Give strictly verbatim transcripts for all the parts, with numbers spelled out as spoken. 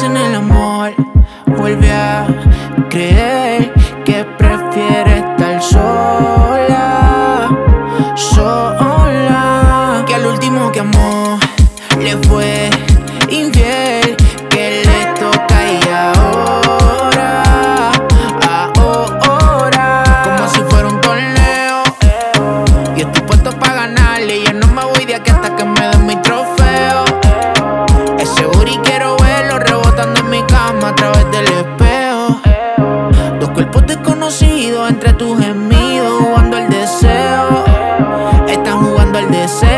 en el amor, vuelve a creer que prefiere estar sola, sola. Que al último que amó le fue infiel, que le toca y ahora, ahora, como si fuera un torneo. Y estoy puesto pa' ganarle, y yo no me voy de aquí hasta que me den mi trofeo. Ese booty quiero verlo rebotando en mi cama a través del espejo. Dos cuerpos desconocidos entre tus gemidos, jugando al deseo. Están jugando al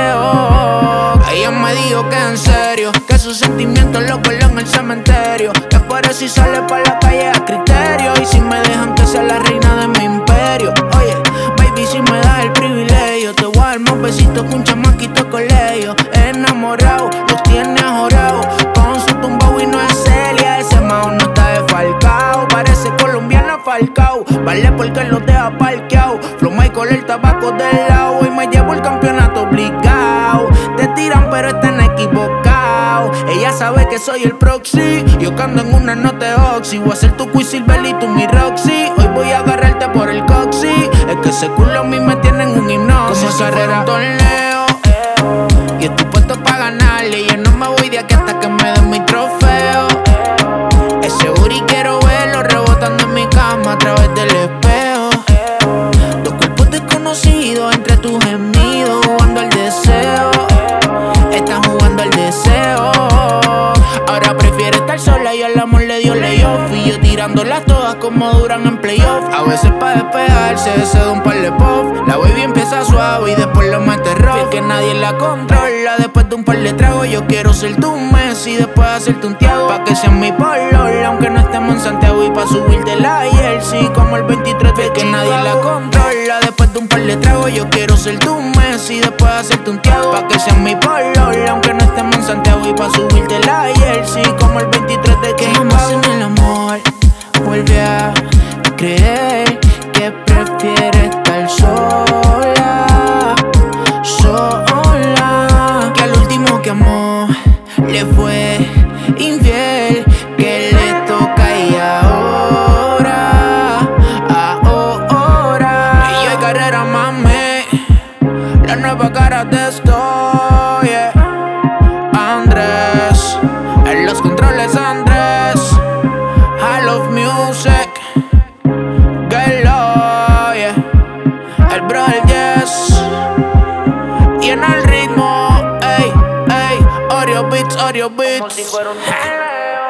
deseo. Ella me dijo que en serio, que sus sentimientos los guardó en el cementerio, que por eso y sale pa' la calle a criterio. Y si me dejan que sea la reina de mi imperio. Oye, baby, si me das el privilegio, te voy a dar más besitos que un chamaquito de colegio. Enamorado, los tiene ajorados, con su tumbao y no es Celia. Ese mao no está desfalcao, parece colombiana Falcao. Vale porque los deja parqueado. Flow Michael, el tabaco del lado. Y me llevo el campeonato obligado. Te tiran pero están equivocados. Ella sabe que soy el proxy. Yo cando en una no te oxy. Voy a ser tu Quisilver y tú mi Roxy. Hoy voy a agarrarte por el coxy. Es que ese culo a mí me tiene en un hipnosis. Como si fuera un torneo. Y estoy puesto pa' ganarle, y yo no me voy de aquí hasta que me den mi trofeo. Ese booty quiero verlo rebotando en mi cama a través del espejo. Dos cuerpos desconocidos entre tus gemidos, jugando al deseo. Están jugando al deseo. Ahora prefiere estar sola y el amor le dio layoff. Y yo tirándolas todas como duran en playoff. A veces pa' despejarse se da un par de pop. La baby empieza suave y después lo mete rough. Que nadie la controla después de un par de tragos. Yo quiero ser tu Messi, después hacerte un Thiago, pa' que seas mi polola, aunque no estemos en Santiago. Y pa' subirte la jersey como el veintitrés de que nadie la controla después de un par de tragos. Yo quiero ser tu Messi, después hacerte un Thiago, pa' que seas mi polola, aunque no estemos en Santiago. Y pa' subirte la jersey como el veintitrés de que jamás en el amor vuelve a creer que prefiere estar sola, sola. Que al último que amó le fue infiel, que le toca y ahora, ahora. Y hay carrera, mami, la nueva cara de esto, yeah. Andrés, en los controles Andrés, I love music, Gelo, yeah. El bro del Yes, y en el ritmo, ey, ey, Oreo Beats, Oreo Beats. Como si fuera un torneo.